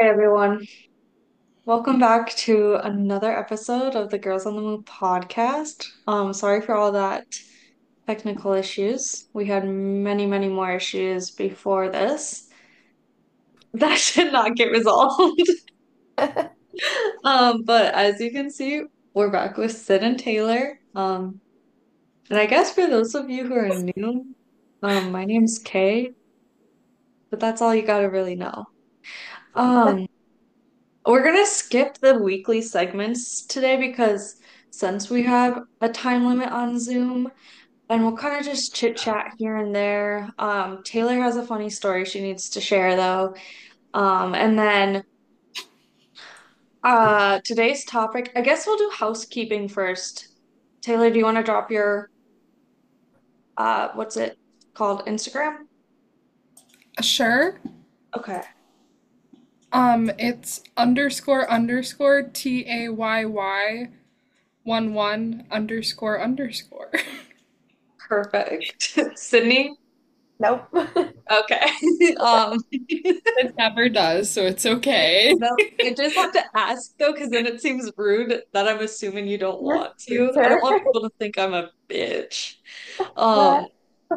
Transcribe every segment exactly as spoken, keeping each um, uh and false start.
Hi everyone. Welcome back to another episode of the Girls on the Move podcast. Um, sorry for all that technical issues. We had many, many more issues before this. That should not get resolved. Um, but as you can see, we're back with Sid and Taylor. Um, and I guess for those of you who are new, um, my name's Kay, but that's all you gotta really know. Um, We're gonna skip the weekly segments today because since we have a time limit on Zoom, and we'll kind of just chit chat here and there. Um, Taylor has a funny story she needs to share though. Um, and then uh today's topic, I guess we'll do housekeeping first. Taylor, do you want to drop your uh what's it called? Instagram? Sure. Okay. Um, it's underscore underscore T A Y Y one one underscore underscore. Perfect. Sydney? Nope. Okay. Um It never does, so it's okay. No, I just have to ask though, because then it seems rude that I'm assuming you don't Your want to. I don't sister. want people to think I'm a bitch. What? Um,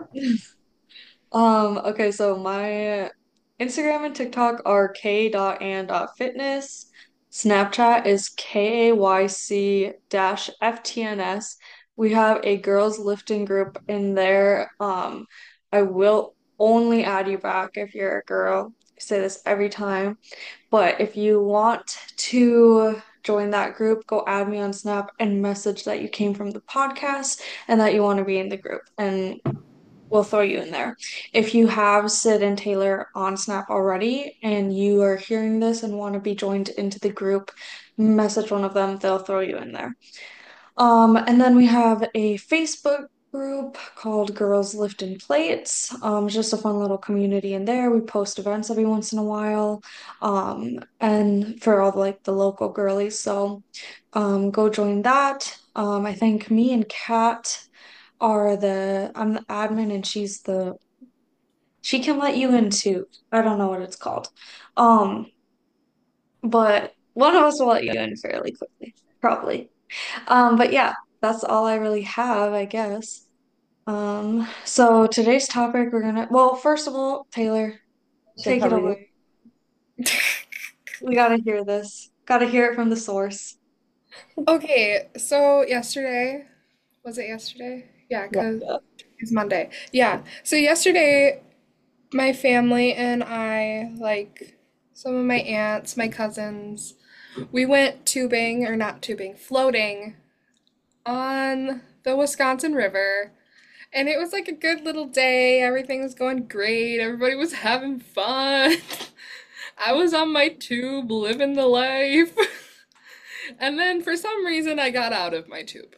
um, okay, so my Instagram and TikTok are k.and.fitness. Snapchat is K A Y C dash F T N S. We have a girls lifting group in there. Um, I will only add you back if you're a girl. I say this every time. But if you want to join that group, go add me on Snap and message that you came from the podcast and that you want to be in the group, and we'll throw you in there. If you have Sid and Taylor on Snap already and you are hearing this and want to be joined into the group, message one of them, they'll throw you in there. Um, and then we have a Facebook group called Girls Lifting Plates. Um, it's just a fun little community in there. We post events every once in a while, um, and for all like the local girlies. So, um, go join that. Um, I think me and Kat are the I'm the admin and she's the she can let you in too. I don't know what it's called. Um, but one of us will let you in fairly quickly, probably. Um, but yeah, that's all I really have, I guess. Um, so today's topic, we're gonna, well, first of all, Taylor, Should take it probably do. away. We gotta hear this. Gotta hear it from the source. Okay, so yesterday, was it yesterday? Yeah, Yeah. because Yeah. it's Monday. Yeah, so yesterday, my family and I, like some of my aunts, my cousins, we went tubing, or not tubing, floating on the Wisconsin River. And it was like a good little day. Everything was going great. Everybody was having fun. I was on my tube living the life. And then for some reason, I got out of my tube.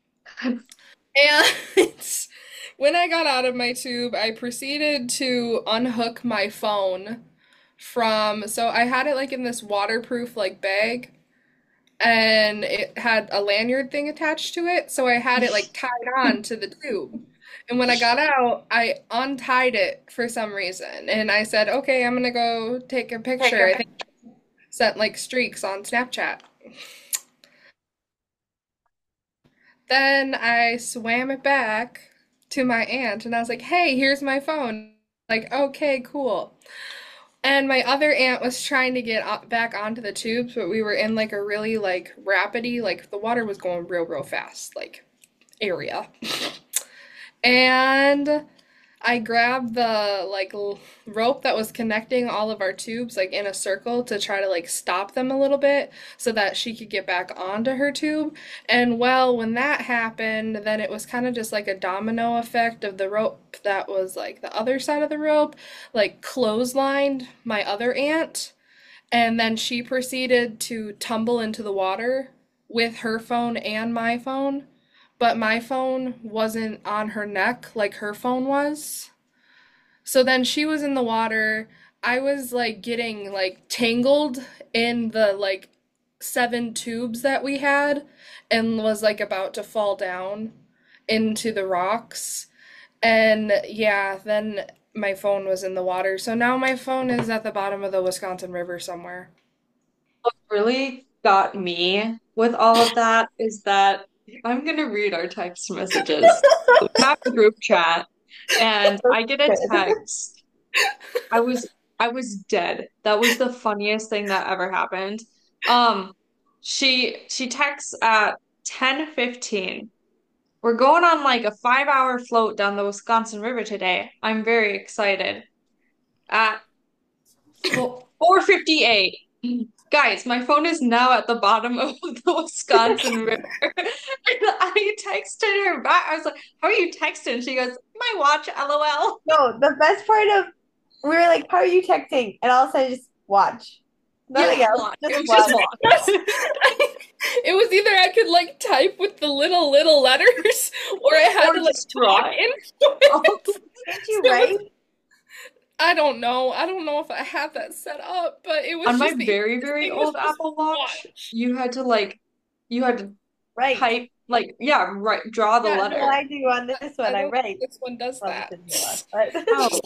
And when I got out of my tube, I proceeded to unhook my phone from, so I had it like in this waterproof like bag, and it had a lanyard thing attached to it, so I had it like tied on to the tube. And when I got out, I untied it for some reason, and I said, "Okay, I'm gonna go take a Take picture." a I think I sent like streaks on Snapchat. Then I swam it back to my aunt, and I was like, "Hey, here's my phone." Like, okay, cool. And my other aunt was trying to get o- back onto the tubes, but we were in like a really like rapidy, like the water was going real, real fast, like area. And I grabbed the like l- rope that was connecting all of our tubes like in a circle to try to like stop them a little bit so that she could get back onto her tube. And well, when that happened, then it was kind of just like a domino effect of the rope that was like the other side of the rope, like clotheslined my other aunt. And then she proceeded to tumble into the water with her phone and my phone. But my phone wasn't on her neck like her phone was. So then she was in the water. I was like getting like tangled in the like seven tubes that we had and was like about to fall down into the rocks. And yeah, then my phone was in the water. So now my phone is at the bottom of the Wisconsin River somewhere. What really got me with all of that is that I'm gonna read our text messages. We have a group chat, and I get a Good. text. I was I was dead. That was the funniest thing that ever happened. Um, she she texts at ten fifteen. We're going on like a five hour float down the Wisconsin River today. I'm very excited. At four fifty-eight. Guys, my phone is now at the bottom of the Wisconsin River. And I texted her back. I was like, "How are you texting?" She goes, "My watch, LOL." No, the best part of we were like, "How are you texting?" And all of a sudden, just watch. Nothing Yeah, else, watch. It just was just watch. watch. It was either I could like type with the little little letters, or I had Or to like just talk draw it. into Oh, it. Can't you It write? was, I don't know. I don't know if I have that set up, but it on was my just the very, easiest very thing was old just Apple Watch, watch. you had to like, you had to Write. type, like, yeah, right, draw the Yeah, What no, letter. I do on this I one, I don't think write. this one does Well, this that. is the last part. Oh.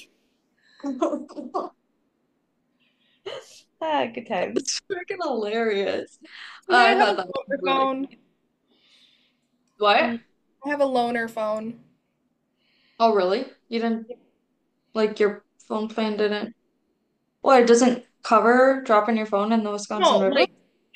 Ah, good times. It's freaking hilarious. Yeah, I I have a thought that was loaner really phone. what? Mm. I have a loaner phone. Oh, really? You didn't like your phone plan didn't? Well, it doesn't cover dropping your phone in the Wisconsin No, River? like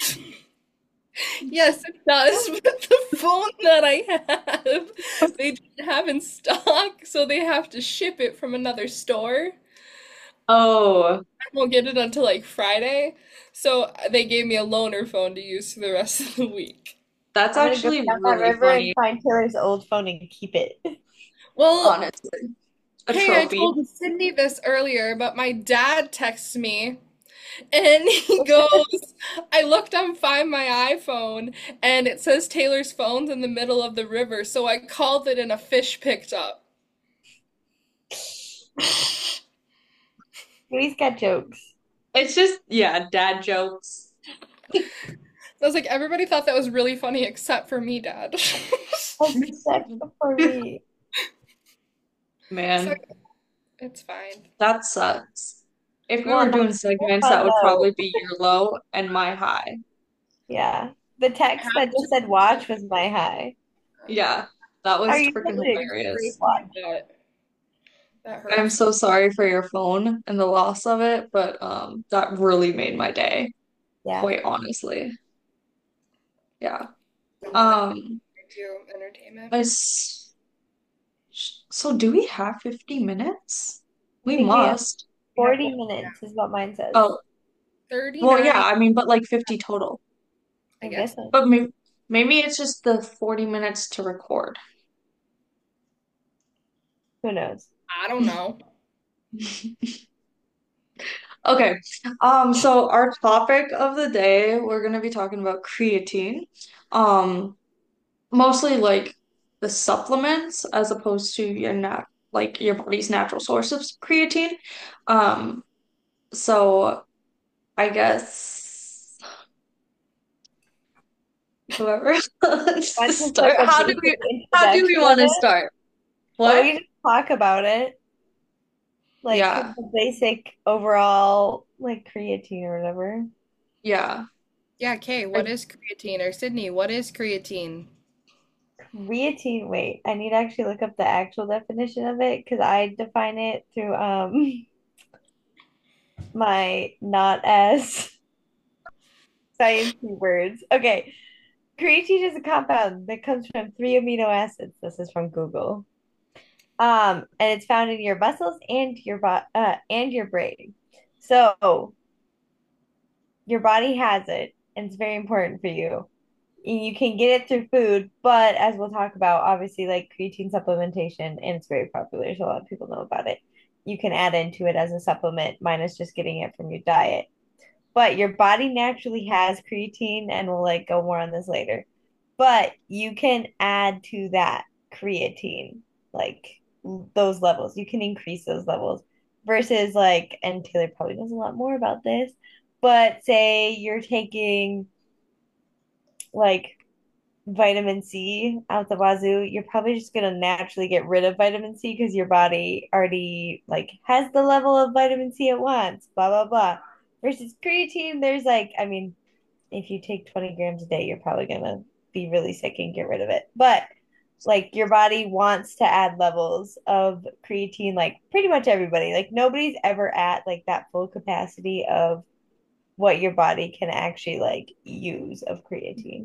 yes, it does, but the phone that I have, they didn't have in stock, so they have to ship it from another store. Oh, I won't get it until like Friday, so they gave me a loaner phone to use for the rest of the week. that's I'm gonna go actually down that really river and funny, find Taylor's old phone and keep it. Well, honestly. A hey, I trophy. told Sydney this earlier, but my dad texts me and he goes, I looked on Find My iPhone and it says Taylor's phone's in the middle of the river, so I called it and a fish picked up. He's got jokes. It's just, yeah, dad jokes. I was like, everybody thought that was really funny except for me, Dad. Except for me. So Man, it's fine. that sucks. If we Well, were no, doing it's segments, that fun would though. probably be your low and my high. Yeah. The I text that have to just said watch was my high. Yeah, that How are was you freaking supposed to explain hilarious. watch? that. That I'm hurts. so sorry for your phone and the loss of it, but um, that really made my day, Yeah. quite honestly. Yeah. And then Um, do entertainment. I s so do we have fifty minutes? I We think we have must. We have forty one minutes is what mine says. Oh, well, yeah, thirty-nine, I mean, but like fifty total. I I guess. guess so. But maybe maybe it's just the forty minutes to record. Who knows? I don't know. Okay. Um, so our topic of the day, we're gonna be talking about creatine. Um, mostly like the supplements as opposed to your nat like your body's natural source of creatine. Um, so I guess whoever wants to Mine's just like start. a How do basic we how do we introduction of want to it. start? Well, What? we can just talk about it. Like Yeah. the basic overall like creatine or whatever. Yeah. Yeah, Kay, I, what is creatine? Or Sydney, what is creatine? Creatine, wait, I need to actually look up the actual definition of it because I define it through um my not as sciencey words. Okay. Creatine is a compound that comes from three amino acids. This is from Google. Um, and it's found in your muscles and your bo uh, and your brain. So your body has it, and it's very important for you. And you can get it through food, but as we'll talk about, obviously, like creatine supplementation, and it's very popular, so a lot of people know about it. You can add into it as a supplement, minus just getting it from your diet. But your body naturally has creatine, and we'll like go more on this later. But you can add to that creatine, like those levels. You can increase those levels versus like, and Taylor probably knows a lot more about this, but say you're taking like vitamin C out the wazoo, you're probably just gonna naturally get rid of vitamin C because your body already like has the level of vitamin C it wants, blah blah blah. Versus creatine, there's like, I mean, if you take twenty grams a day, you're probably gonna be really sick and get rid of it. But like your body wants to add levels of creatine, like pretty much everybody. Like nobody's ever at like that full capacity of what your body can actually like use of creatine.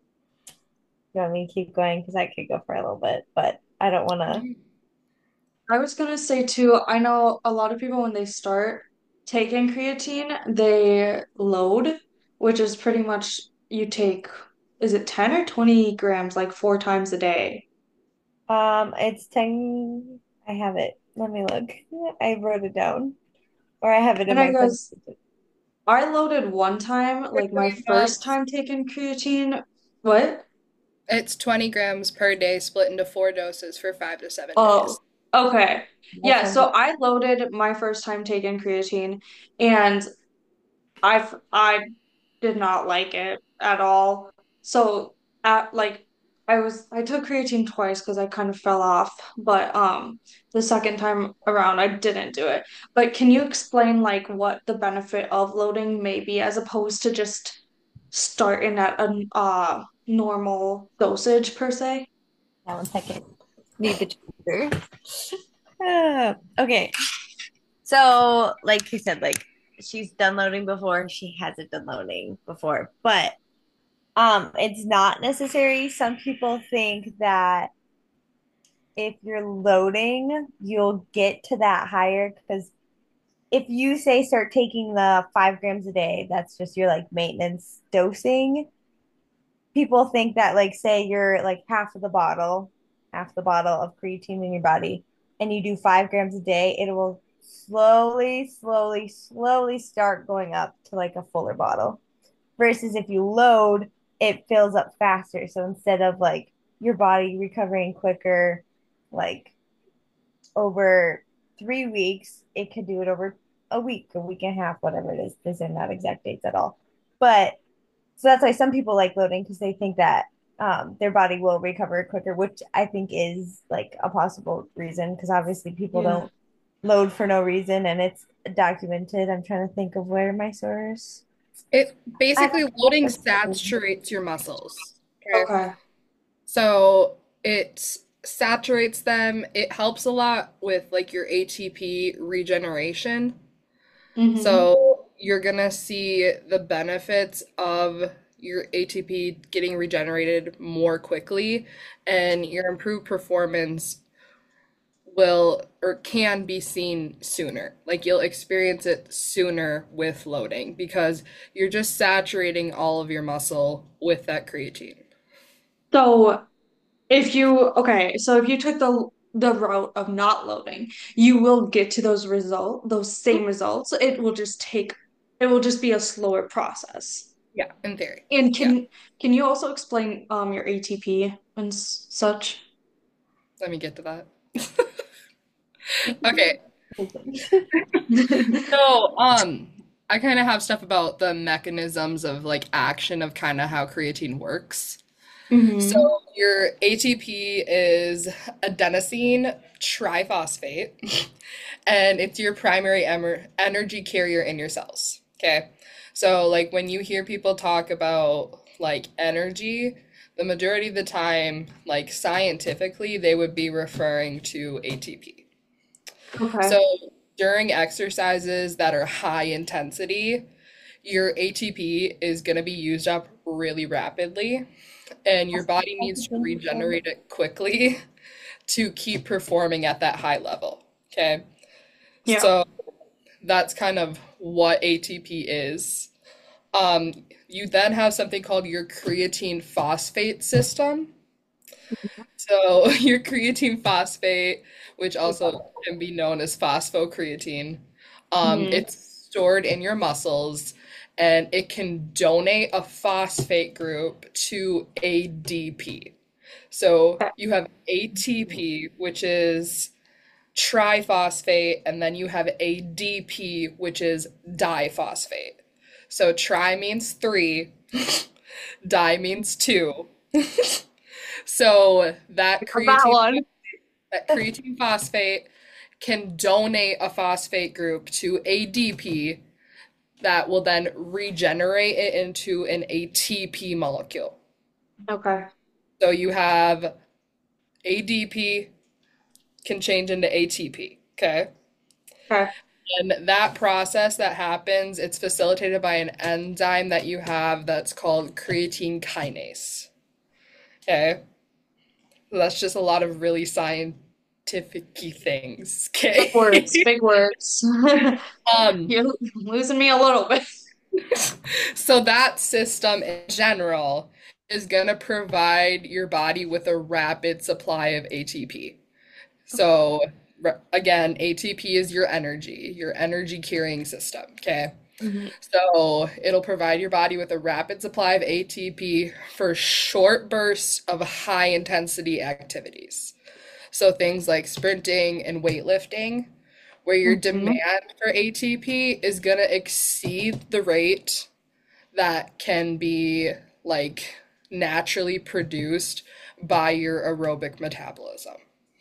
You want me to keep going? Because I could go for a little bit, but I don't want to. I was gonna say too, I know a lot of people when they start taking creatine, they load, which is pretty much you take, is it ten or twenty grams, like four times a day? Um, it's ten. I have it. Let me look. I wrote it down, or I have it in And I my phone. goes, I loaded one time, For like my twenty first grams, time taking creatine. What? it's twenty grams per day split into four doses for five to seven Oh, days. okay. That Yeah, sounds so right. I loaded my first time taking creatine and I've I did not like it at all. So at like I was I took creatine twice because I kind of fell off, but um the second time around I didn't do it. But can you explain like what the benefit of loading may be as opposed to just starting at a uh normal dosage per se? Now one second. Need the charger. Ah, okay. So, like you said, like she's done loading before, she hasn't done loading before, but um, it's not necessary. Some people think that if you're loading, you'll get to that higher because if you say start taking the five grams a day, that's just your like maintenance dosing. People think that like say you're like half of the bottle, half the bottle of creatine in your body, and you do five grams a day, it will slowly, slowly, slowly start going up to like a fuller bottle. Versus if you load, it fills up faster. So instead of like your body recovering quicker, like over three weeks, it could do it over a week, a week and a half, whatever it is. These are not exact dates at all. But so that's why some people like loading because they think that um, their body will recover quicker, which I think is like a possible reason because obviously people Yeah. don't load for no reason and it's documented. I'm trying to think of where my source. It I basically don't loading know. saturates your muscles. Okay. Okay. So it saturates them. It helps a lot with like your A T P regeneration. Mm-hmm. So you're gonna see the benefits of your A T P getting regenerated more quickly, and your improved performance will or can be seen sooner. Like you'll experience it sooner with loading because you're just saturating all of your muscle with that creatine. So if you okay, so if you took the the route of not loading, you will get to those result those same results. It will just take it will just be a slower process. Yeah, in theory. And Yeah. can can you also explain um your A T P and s- such? Let me get to that. Okay. So, um, I kind of have stuff about the mechanisms of like action of kind of how creatine works. So, Mm-hmm. your A T P is adenosine triphosphate, and it's your primary emer energy carrier in your cells. Okay. So, like when you hear people talk about like energy, the majority of the time, like scientifically, they would be referring to A T P. Okay. So during exercises that are high intensity, your A T P is going to be used up really rapidly, and your body needs to regenerate it quickly to keep performing at that high level. Okay. Yeah. So that's kind of what A T P is. Um, you then have something called your creatine phosphate system. So your creatine phosphate, which also can be known as phosphocreatine, um, Mm-hmm. it's stored in your muscles and it can donate a phosphate group to A D P. So you have A T P, which is triphosphate, and then you have A D P, which is diphosphate. So tri means three, di means two, So that Got that creatine one. that creatine phosphate can donate a phosphate group to A D P that will then regenerate it into an A T P molecule. Okay. So you have A D P can change into A T P. Okay. Okay. And that process that happens, it's facilitated by an enzyme that you have that's called creatine kinase. Okay. So that's just a lot of really scientific things. Big Okay. words, big words. um, You're losing me a little bit. so that system in general is going to provide your body with a rapid supply of A T P. So again, A T P is your energy, your energy carrying system. Okay. Mhm. So it'll provide your body with a rapid supply of A T P for short bursts of high intensity activities. So things like sprinting and weightlifting, where your Mhm. demand for A T P is going to exceed the rate that can be like naturally produced by your aerobic metabolism.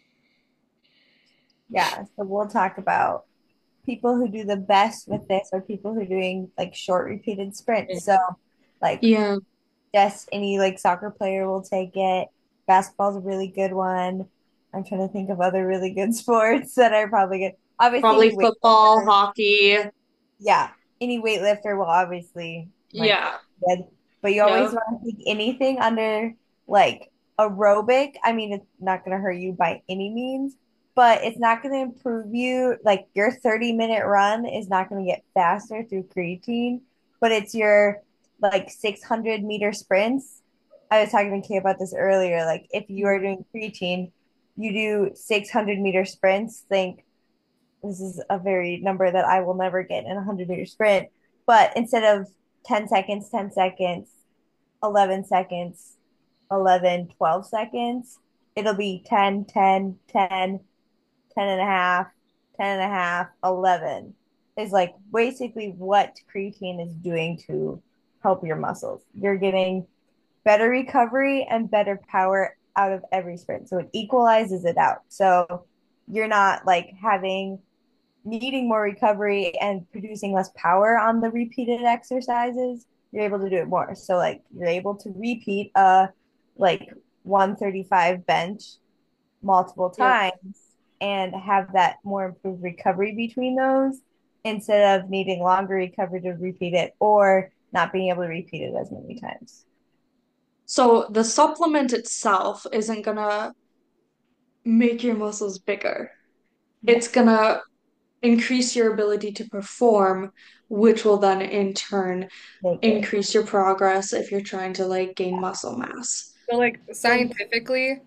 Yeah, so we'll talk about people who do the best with this are people who are doing like short repeated sprints. So like Yeah, just any like soccer player will take it. Basketball's a really good one. I'm trying to think of other really good sports that are probably good. Obviously, probably any football, weightlifter, hockey. yeah, any weightlifter will obviously might Yeah. be good. But you always Yep. want to take anything under like aerobic. I mean, it's not going to hurt you by any means, but it's not going to improve you. Like your thirty minute run is not going to get faster through creatine, but it's your like six hundred meter sprints. I was talking to Kay about this earlier. Like if you are doing creatine, you do six hundred meter sprints. Think this is a very number that I will never get in a one hundred meter sprint. But instead of ten seconds, ten seconds, eleven seconds, eleven, twelve seconds, it'll be ten, ten, ten, ten and a half, ten and a half, eleven is like basically what creatine is doing to help your muscles. You're getting better recovery and better power out of every sprint. So it equalizes it out. So you're not like having needing more recovery and producing less power on the repeated exercises, you're able to do it more. So like you're able to repeat a like one thirty-five bench multiple Yep. times and have that more improved recovery between those instead of needing longer recovery to repeat it or not being able to repeat it as many times. So the supplement itself isn't gonna make your muscles bigger. Yeah. It's gonna increase your ability to perform, which will then in turn Bigger. increase your progress if you're trying to like gain muscle mass. So like So, scientifically,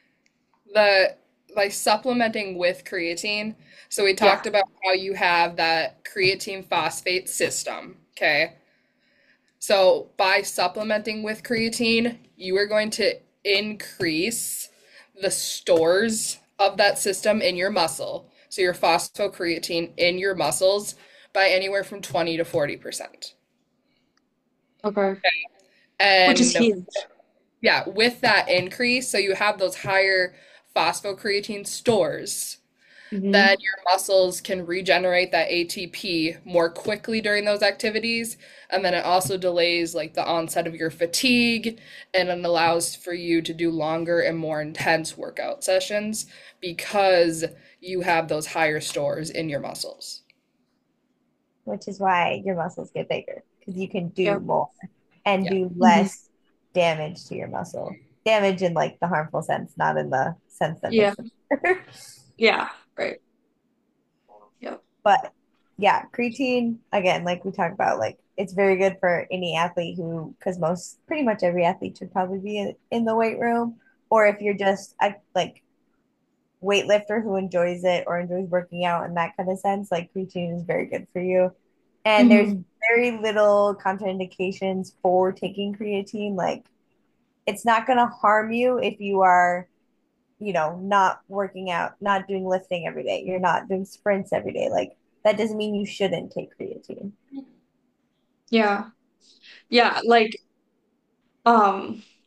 the by supplementing with creatine, so we yeah. talked about how you have that creatine phosphate system, okay? So by supplementing with creatine, you are going to increase the stores of that system in your muscle. So your phosphocreatine in your muscles by anywhere from twenty to forty percent. Okay. Which is And huge. yeah, with that increase, so you have those higher phosphocreatine stores, Hmm. then your muscles can regenerate that A T P more quickly during those activities. And then it also delays like the onset of your fatigue and it allows for you to do longer and more intense workout sessions because you have those higher stores in your muscles. Which is why your muscles get bigger because you can do Yep. more and Yeah. do Hmm. less damage to your muscle. Damage in like the harmful sense, not in the sense that Yeah. makes it. Yeah. Right. Yep. But yeah, creatine again, like we talked about, like it's very good for any athlete who, because most pretty much every athlete should probably be in, in the weight room, or if you're just a, like weightlifter who enjoys it or enjoys working out in that kind of sense, like creatine is very good for you. And there's Hmm. very little contraindications for taking creatine. Like it's not going to harm you if you are, you know, not working out, not doing lifting every day. You're not doing sprints every day. Like that doesn't mean you shouldn't take creatine. Yeah. Yeah. Like, um,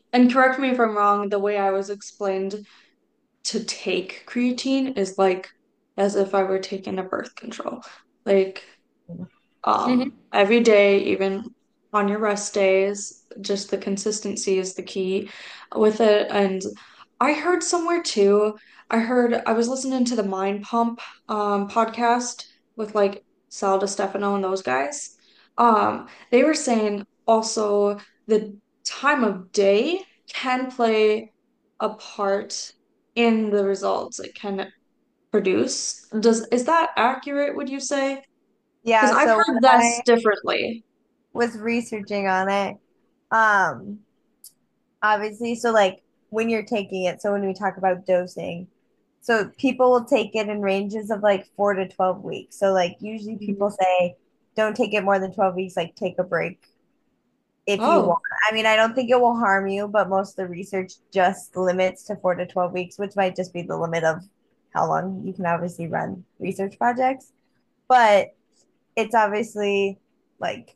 and correct me if I'm wrong, the way I was explained to take creatine is like as if I were taking a birth control. Like Hmm. um every day, even on your rest days, just the consistency is the key with it. And I heard somewhere too, I heard I was listening to the Mind Pump um podcast with like Sal Stefano and those guys. Um, they were saying also the time of day can play a part in the results it can produce. Does is that accurate, would you say? Because Yeah, I've so heard when this I differently. was researching on it, um, obviously, so like when you're taking it, so when we talk about dosing, so people will take it in ranges of like four to twelve weeks. So like usually Mhm. people say don't take it more than twelve weeks, like take a break if you want. Oh, I mean, I don't think it will harm you, but most of the research just limits to four to twelve weeks, which might just be the limit of how long you can obviously run research projects. But it's obviously like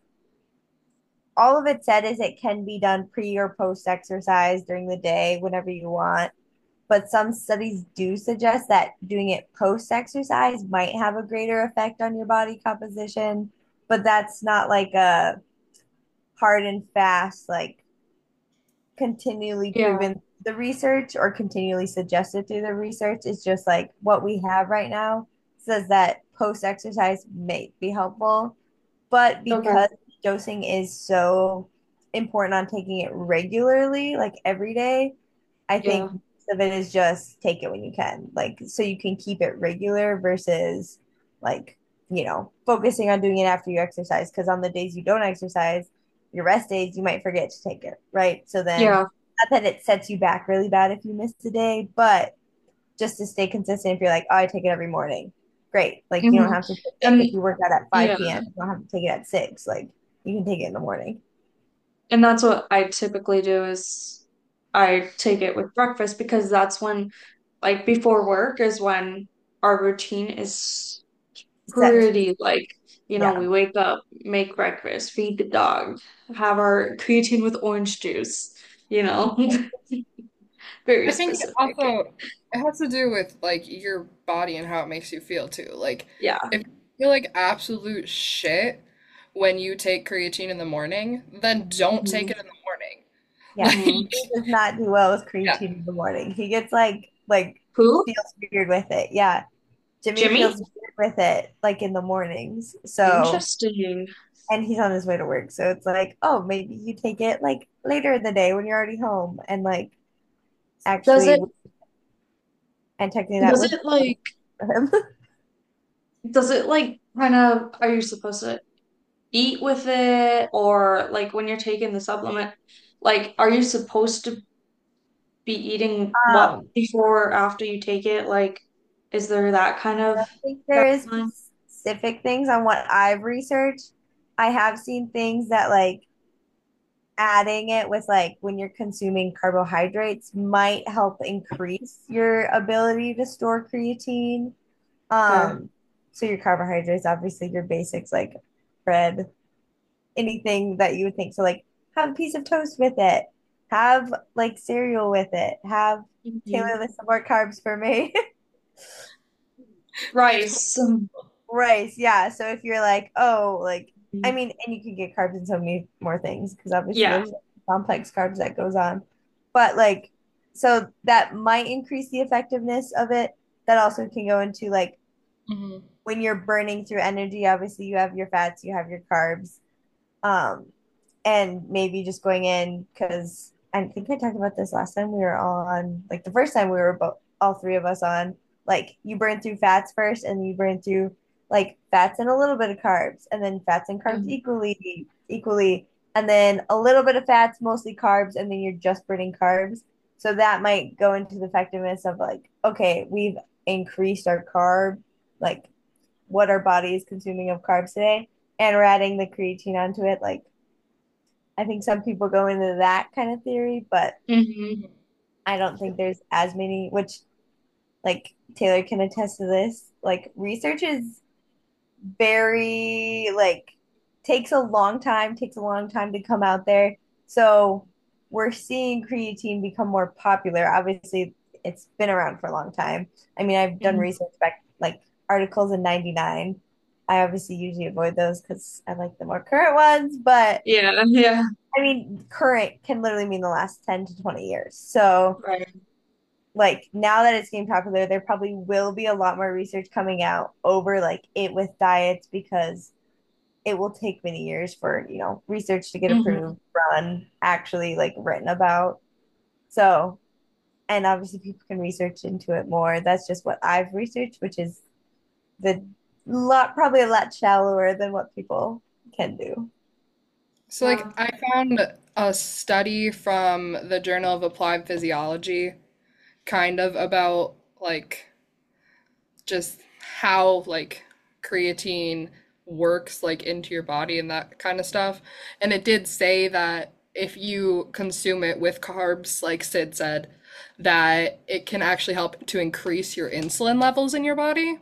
all of it said is it can be done pre or post exercise during the day, whenever you want. But some studies do suggest that doing it post exercise might have a greater effect on your body composition. But that's not like a hard and fast, like continually yeah. proven the research or continually suggested through the research. It's just like what we have right now says that post exercise may be helpful. But Okay. because dosing is so important on taking it regularly, like every day, I think Yeah. most of it is just take it when you can, like so you can keep it regular versus like, you know, focusing on doing it after you exercise. Because on the days you don't exercise, your rest days, you might forget to take it, right? So then, Yeah. not that it sets you back really bad if you miss a day, but just to stay consistent, if you're like, oh, I take it every morning, great. Like you don't Hmm. have to take it And if you work out at yeah. five p m. You don't have to take it at six. Like you can take it in the morning. And that's what I typically do is I take it with breakfast because that's when like before work is when our routine is Set. pretty like, you know, Yeah. we wake up, make breakfast, feed the dog, have our creatine with orange juice, you know, very I think specific. also it has to do with like your body and how it makes you feel too. Like Yeah. if you feel like absolute shit when you take creatine in the morning, then don't take Hmm. it in the morning. Yeah. Hmm. He does not do well with Like, creatine in the morning. He gets like like Who? feels weird with it. Yeah. Jimmy feels Jimmy? weird with it like in the mornings. So Interesting. and he's on his way to work. So it's like, oh, maybe you take it like later in the day when you're already home and like Does actually it and technically that does would it like for him. does it like kind of are you supposed to eat with it or like when you're taking the supplement, like are you supposed to be eating what Um, before or after you take it? Like, is there that kind I of don't think there is guideline? specific things on what I've researched. I have seen things that like adding it with like when you're consuming carbohydrates might help increase your ability to store creatine. Okay. Um, so your carbohydrates, obviously your basics like bread, anything that you would think. So like have a piece of toast with it, have like cereal with it, have Mhm. Taylor with some more carbs for me. Rice. Rice, yeah. So if you're like, oh, like, I Mhm. mean, and you can get carbs in so many more things because obviously Yeah. there's complex carbs that goes on. But like, so that might increase the effectiveness of it. That also can go into like mhm. when you're burning through energy, obviously you have your fats, you have your carbs. Um, and maybe just going in because I think I talked about this last time we were on, like the first time we were both all three of us on, like you burn through fats first and you burn through like fats and a little bit of carbs and then fats and carbs Mhm. equally equally and then a little bit of fats, mostly carbs, and then you're just burning carbs. So that might go into the effectiveness of like, okay, we've increased our carb, like what our body is consuming of carbs today, and we're adding the creatine onto it. Like I think some people go into that kind of theory, but Mhm. I don't think there's as many, which like Taylor can attest to this. Like research is very like takes a long time, takes a long time to come out there. So we're seeing creatine become more popular. Obviously, it's been around for a long time. I mean, I've done Mhm. research back like articles in ninety-nine. I obviously usually avoid those because I like the more current ones, but Yeah, yeah, I mean, current can literally mean the last ten to twenty years. So, right. like, now that it's getting popular, there probably will be a lot more research coming out over like it with diets because it will take many years for, you know, research to get Hmm. approved, run, actually like written about. So, and obviously people can research into it more. That's just what I've researched, which is the lot probably a lot shallower than what people can do. So, like, Yeah. I found a study from the Journal of Applied Physiology, kind of about like just how like creatine works like into your body and that kind of stuff. And it did say that if you consume it with carbs, like Sid said, that it can actually help to increase your insulin levels in your body.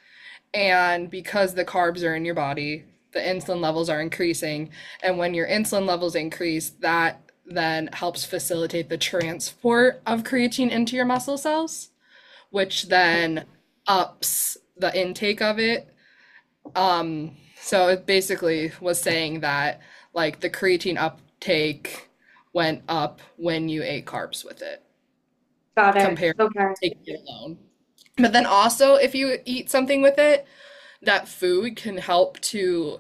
And because the carbs are in your body, the insulin levels are increasing. And when your insulin levels increase, that then helps facilitate the transport of creatine into your muscle cells, which then ups the intake of it. Um, so it basically was saying that like the creatine uptake went up when you ate carbs with it Got it. compared Okay. to taking it alone. But then also, if you eat something with it, that food can help to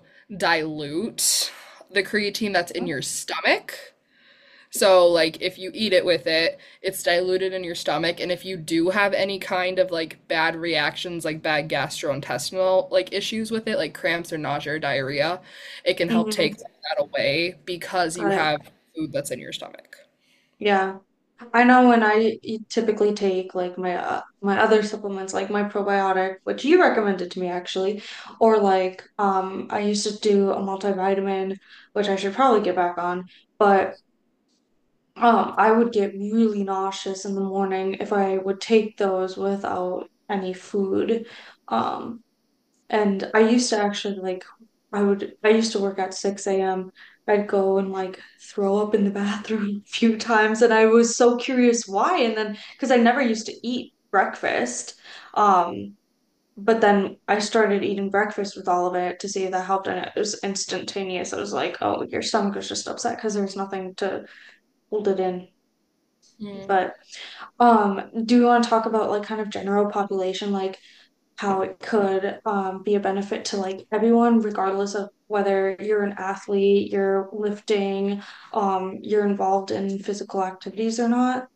dilute the creatine that's in your stomach. So, like, if you eat it with it, it's diluted in your stomach. And if you do have any kind of like bad reactions, like bad gastrointestinal like issues with it, like cramps or nausea or diarrhea, it can help Hmm. take some of that away because you Got it. have food that's in your stomach. Yeah. I know when I e- typically take like my uh, my other supplements like my probiotic, which you recommended to me actually, or like um I used to do a multivitamin, which I should probably get back on, but um I would get really nauseous in the morning if I would take those without any food. Um and I used to actually like I would I used to work at six a m. I'd go and like throw up in the bathroom a few times and I was so curious why and then because I never used to eat breakfast. Um but then I started eating breakfast with all of it to see if that helped and it was instantaneous. I was like, oh, your stomach is just upset because there's nothing to hold it in. Mm. But um do you want to talk about like kind of general population like how it could um, be a benefit to like everyone, regardless of whether you're an athlete, you're lifting, um, you're involved in physical activities or not.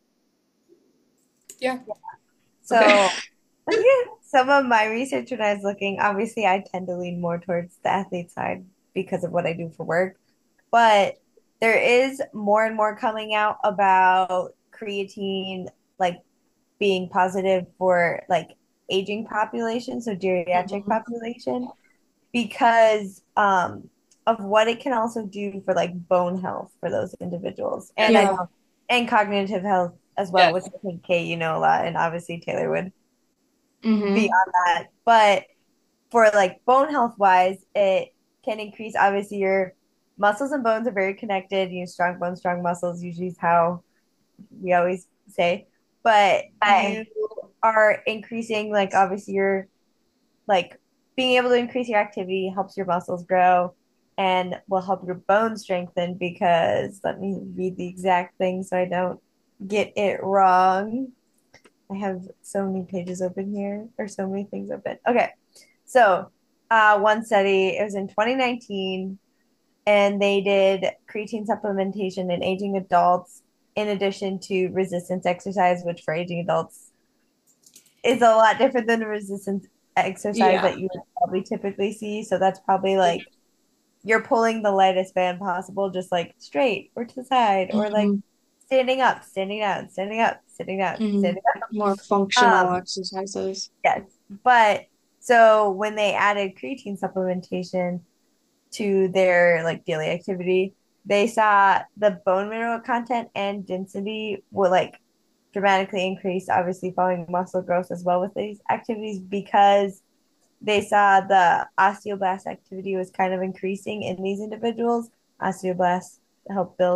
Yeah. Okay. So, some of my research when I was looking, obviously, I tend to lean more towards the athlete side because of what I do for work. But there is more and more coming out about creatine, like being positive for like aging population, so geriatric Mhm. population, because um, of what it can also do for like bone health for those individuals. And I Yeah. know, and cognitive health as well, which Yes. I think Kate, you know a lot, and obviously Taylor would be Hmm. on that. But for like bone health wise, it can increase obviously your muscles and bones are very connected. You know, strong bones, strong muscles usually is how we always say. But you are increasing like obviously your like being able to increase your activity helps your muscles grow and will help your bones strengthen because let me read the exact thing so I don't get it wrong. I have so many pages open here or so many things open. Okay. So, uh, one study, it was in twenty nineteen, and they did creatine supplementation in aging adults in addition to resistance exercise, which for aging adults is a lot different than the resistance exercise Yeah. that you would probably typically see. So that's probably like you're pulling the lightest band possible, just like straight or to the side, or like Hmm. standing up, standing down, standing up, sitting down, Hmm. standing More up. functional Um, exercises. yes. But so when they added creatine supplementation to their like daily activity, they saw the bone mineral content and density will like dramatically increase, obviously following muscle growth as well with these activities because they saw the osteoblast activity was kind of increasing in these individuals. Osteoblasts help build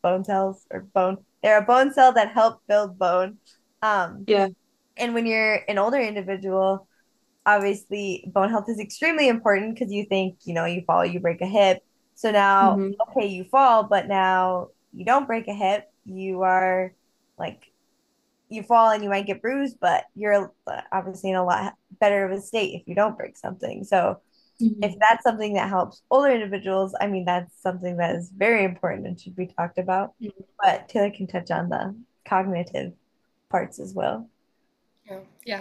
bone cells or bone. They're a bone cell that help build bone. Um, Yeah. and when you're an older individual, obviously bone health is extremely important because you think, you know, you fall, you break a hip. So now, Hmm. okay, you fall, but now you don't break a hip. You are like you fall and you might get bruised, but you're obviously in a lot better of a state if you don't break something. So if Hmm. that's something that helps older individuals, I mean, that's something that is very important and should be talked about. But Taylor can touch on the cognitive parts as well. Oh, yeah.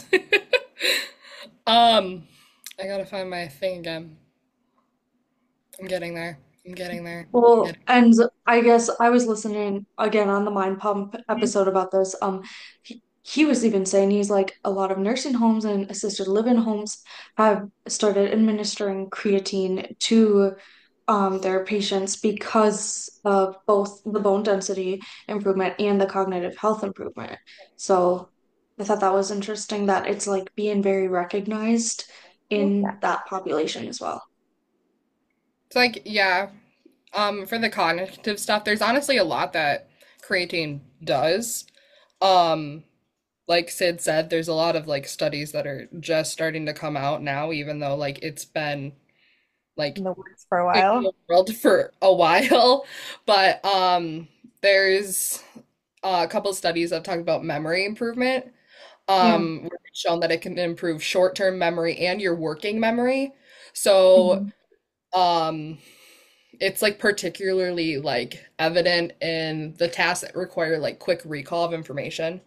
Um, I gotta find my thing again. I'm getting there. I'm getting there. I'm Well, getting. and I guess I was listening again on the Mind Pump Mhm. episode about this. Um, he, he was even saying he's like a lot of nursing homes and assisted living homes have started administering creatine to um their patients because of both the bone density improvement and the cognitive health improvement. So I thought that was interesting that it's like being very recognized Yeah. in that population as well. It's like, yeah, um, for the cognitive stuff, there's honestly a lot that creatine does. Um, like Sid said, there's a lot of like studies that are just starting to come out now, even though like it's been In like the works for a in the while. world for a while. But um, there's uh, a couple of studies that talk about memory improvement. Yeah. Um, where it's shown that it can improve short-term memory and your working memory. So, Mhm. um, it's like particularly like evident in the tasks that require like quick recall of information.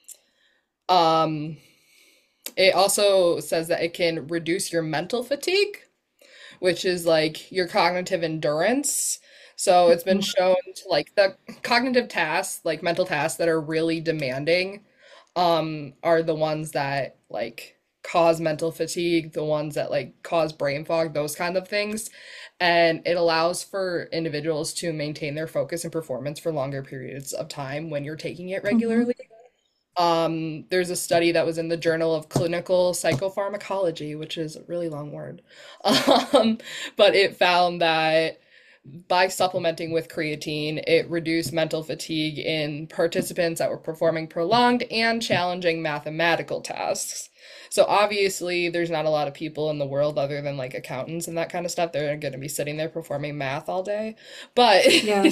Um, it also says that it can reduce your mental fatigue, which is like your cognitive endurance. So it's been shown to like the cognitive tasks, like mental tasks that are really demanding, um, are the ones that like cause mental fatigue, the ones that like cause brain fog, those kind of things. And it allows for individuals to maintain their focus and performance for longer periods of time when you're taking it Mhm. regularly. Um, there's a study that was in the Journal of Clinical Psychopharmacology, which is a really long word. Um, but it found that by supplementing with creatine, it reduced mental fatigue in participants that were performing prolonged and challenging mathematical tasks. So obviously, there's not a lot of people in the world other than like accountants and that kind of stuff. They're going to be sitting there performing math all day. But Yeah.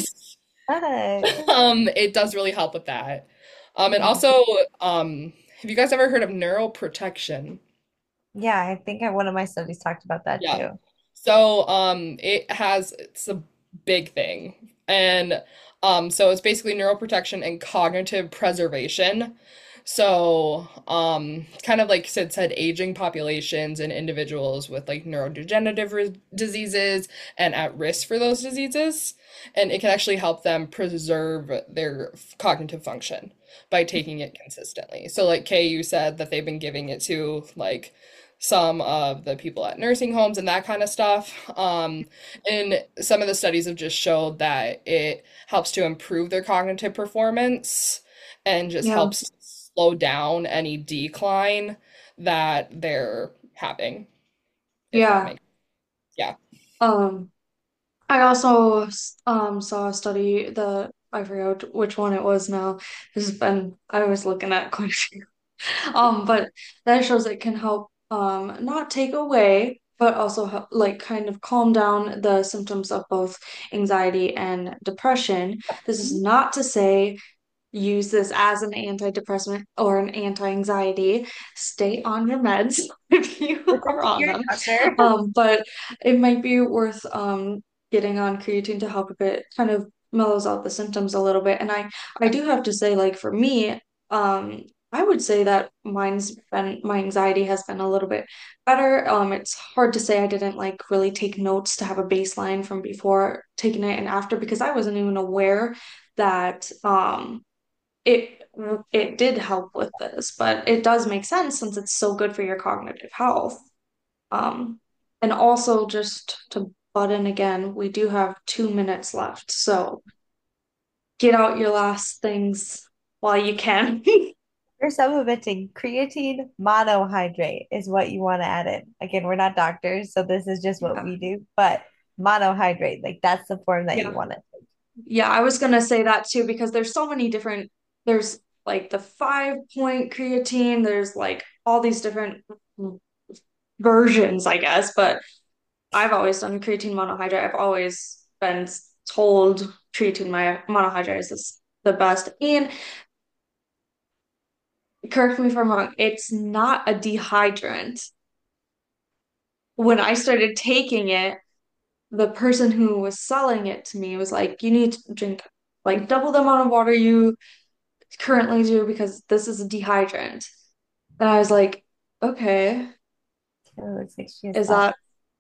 But um, it does really help with that. Um, and Mhm. also, um, have you guys ever heard of neuroprotection? yeah, I think I, one of my studies talked about that Yeah. too. So, um, it has, it's a big thing. And um, so it's basically neuroprotection and cognitive preservation. So, um, kind of like Sid said, aging populations and individuals with like neurodegenerative re diseases and at risk for those diseases. And it can actually help them preserve their cognitive function by taking it consistently. So, like Kay, you said that they've been giving it to like some of the people at nursing homes and that kind of stuff. Um, and some of the studies have just showed that it helps to improve their cognitive performance and just Yeah. helps slow down any decline that they're having, if that Yeah. makes yeah. Um, I also um saw a study that I forgot which one it was now. This has been I was looking at quite a few. Um, but that shows it can help um not take away, but also help, like kind of calm down the symptoms of both anxiety and depression. This is not to say use this as an antidepressant or an anti-anxiety. Stay on your meds if you Listen are to on your them. doctor. Um, but it might be worth um getting on creatine to help if it kind of mellows out the symptoms a little bit. And I I do have to say, like for me, um, I would say that mine's been my anxiety has been a little bit better. Um, it's hard to say I didn't like really take notes to have a baseline from before taking it and after because I wasn't even aware that um it it did help with this, but it does make sense since it's so good for your cognitive health. Um, and also just to butt in again, we do have two minutes left, so get out your last things while you can. You're supplementing creatine monohydrate is what you want to add in. Again, we're not doctors, so this is just what Yeah, we do, but monohydrate, like that's the form that you yeah, want it. Yeah, I was gonna say that too because there's so many different, there's like the five point creatine, there's like all these different versions, I guess, but I've always done creatine monohydrate. I've always been told creatine my monohydrate is this- the best. And correct me if I'm wrong, it's not a dehydrant. When I started taking it, the person who was selling it to me was like, you need to drink like double the amount of water you currently do because this is a dehydrant. And I was like, okay, It looks like she has is thought. that,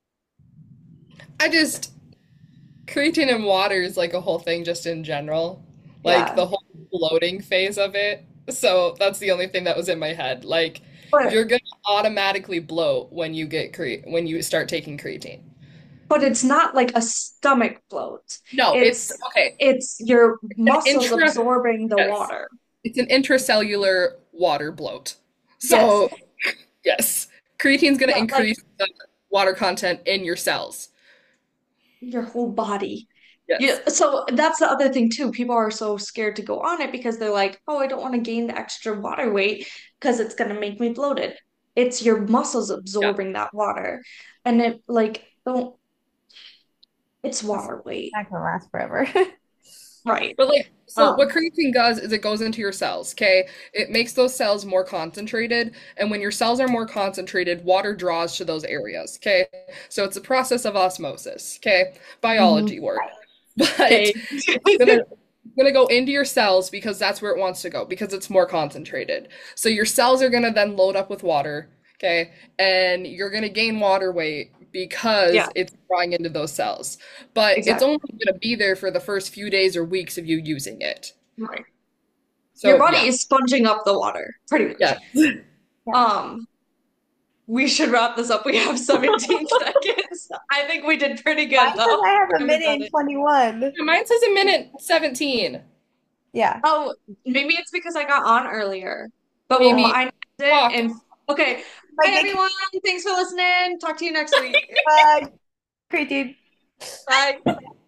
I just creatine in water is like a whole thing just in general. Like yeah. the whole bloating phase of it. So that's the only thing that was in my head. Like But you're gonna automatically bloat when you get cre when you start taking creatine. but it's not like a stomach bloat. No, it's It's okay. it's your An muscles intra absorbing the yes. water. It's an intracellular water bloat. Yes. So yes, creatine's gonna Yeah, like increase the water content in your cells. your whole body. Yeah, Yes. so that's the other thing too. People are so scared to go on it because they're like, "Oh, I don't want to gain the extra water weight because it's gonna make me bloated." It's your muscles Yeah. absorbing that water. And it like don't it's It's water weight. not gonna last forever. Right. But like, so what Um, creatine does is it goes into your cells, okay? It makes those cells more concentrated, and when your cells are more concentrated, water draws to those areas, okay? So it's a process of osmosis, okay? mhm. Biology word. But Okay. it's gonna gonna go into your cells because that's where it wants to go because it's more concentrated. So your cells are gonna then load up with water, okay? And you're gonna gain water weight Yeah, because it's drawing into those cells. But it's exactly. only gonna be there for the first few days or weeks of you using it. Right. Your So body yeah, is sponging up the water, pretty much. yeah. Yeah. Um, we should wrap this up. We have seventeen seconds. I think we did pretty good Mine says though. I have a And we minute got and it. twenty-one. Mine says a minute seventeen. Yeah. Oh, maybe it's because I got on earlier. But well, Maybe mine did talk. and okay. Like Bye it everyone. Thanks for listening. Talk to you next week. uh, creatine. Bye.